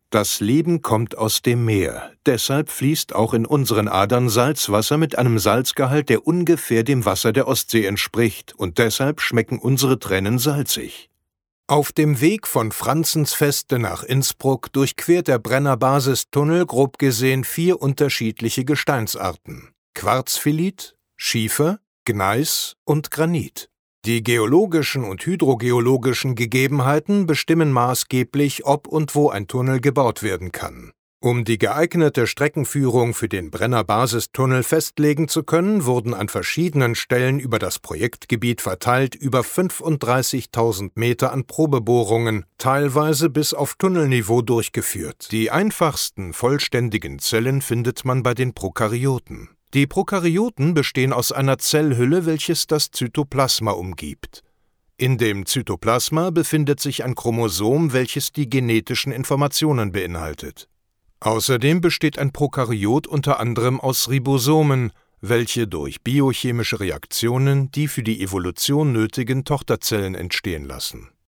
Das Leben kommt aus dem Meer. Deshalb fließt auch in unseren Adern Salzwasser mit einem Salzgehalt, der ungefähr dem Wasser der Ostsee entspricht, und deshalb schmecken unsere Tränen salzig. Auf dem Weg von Franzensfeste nach Innsbruck durchquert der Brenner-Basistunnel grob gesehen 4 unterschiedliche Gesteinsarten: Quarzfelit, Schiefer, Gneis und Granit. Die geologischen und hydrogeologischen Gegebenheiten bestimmen maßgeblich, ob und wo ein Tunnel gebaut werden kann. Um die geeignete Streckenführung für den Brenner-Basistunnel festlegen zu können, wurden an verschiedenen Stellen über das Projektgebiet verteilt über 35.000 Meter an Probebohrungen, teilweise bis auf Tunnelniveau durchgeführt. Die einfachsten vollständigen Zellen findet man bei den Prokaryoten. Die Prokaryoten bestehen aus einer Zellhülle, welches das Zytoplasma umgibt. In dem Zytoplasma befindet sich ein Chromosom, welches die genetischen Informationen beinhaltet. Außerdem besteht ein Prokaryot unter anderem aus Ribosomen, welche durch biochemische Reaktionen die für die Evolution nötigen Tochterzellen entstehen lassen.